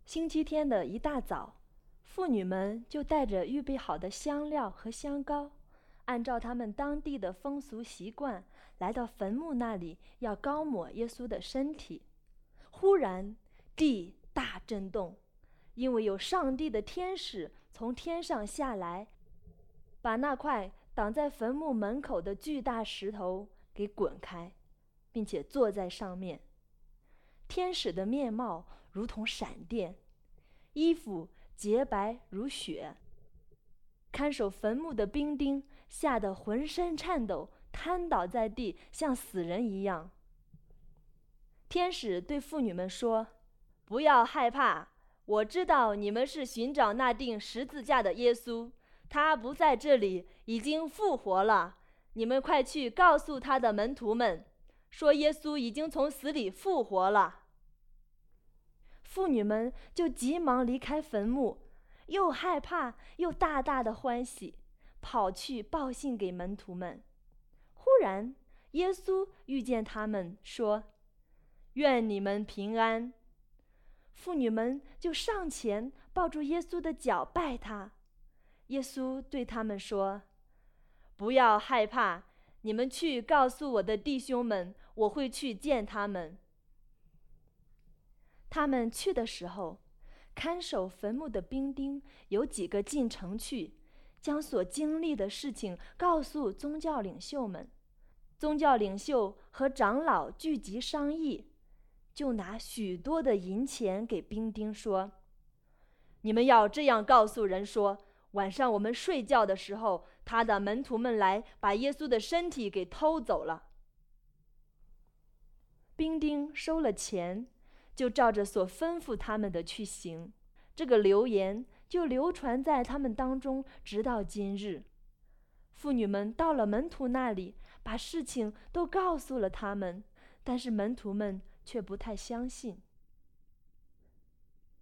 星期天的一大早，妇女们就带着预备好的香料和香膏，按照他们当地的风俗习惯，来到坟墓那里要膏抹耶稣的身体。忽然，地大震动，因为有上帝的天使从天上下来，把那块挡在坟墓门口的巨大石头给滚开，并且坐在上面。天使的面貌如同闪电，衣服洁白如雪。看守坟墓的兵丁吓得浑身颤抖，瘫倒在地，像死人一样。天使对妇女们说：“不要害怕，我知道你们是寻找那钉十字架的耶稣，他不在这里，已经复活了。你们快去告诉他的门徒们，说耶稣已经从死里复活了。”妇女们就急忙离开坟墓，又害怕又大大的欢喜，跑去报信给门徒们。忽然，耶稣遇见他们，说：“愿你们平安。”妇女们就上前抱住耶稣的脚拜他。耶稣对他们说：“不要害怕，你们去告诉我的弟兄们，我会去见他们。”他们去的时候，看守坟墓的兵丁有几个进城去，将所经历的事情告诉宗教领袖们。宗教领袖和长老聚集商议，就拿许多的银钱给兵丁说：“你们要这样告诉人说，晚上我们睡觉的时候，他的门徒们来把耶稣的身体给偷走了。”兵丁收了钱，就照着所吩咐他们的去行。这个流言就流传在他们当中，直到今日。妇女们到了门徒那里，把事情都告诉了他们，但是门徒们却不太相信。